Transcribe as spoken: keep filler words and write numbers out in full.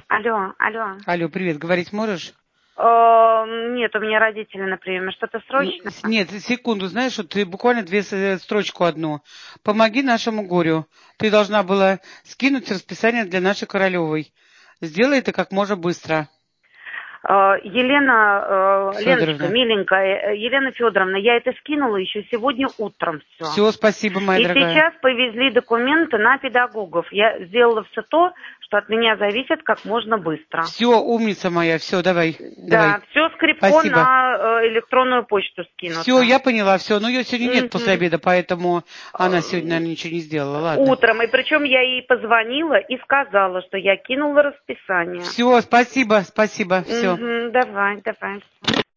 Алло, алло. Алло, привет, говорить можешь? Э, Нет, у меня родители на приеме. Что-то срочно? Нет, секунду, знаешь, вот ты буквально две с- строчку одну. Помоги нашему горю. Ты должна была скинуть расписание для нашей Королевой. Сделай это как можно быстро. Э, Елена, э, Леночка, Федоровна. миленькая, э, Елена Федоровна, я это скинула еще сегодня утром все. Все, спасибо, моя И дорогая. сейчас повезли документы на педагогов. Я сделала все то, что от меня зависит как можно быстро. Все, умница моя, все, давай. Да, Давай. все скрипко Спасибо. на э, электронную почту скинуто. Все, я поняла, все. Ну, ее сегодня нет после Мгм. обеда, поэтому она сегодня, наверное, ничего не сделала. Ладно. Утром. И причем я ей позвонила и сказала, что я кинула расписание. Все, спасибо, спасибо, все. Мгм, давай, давай.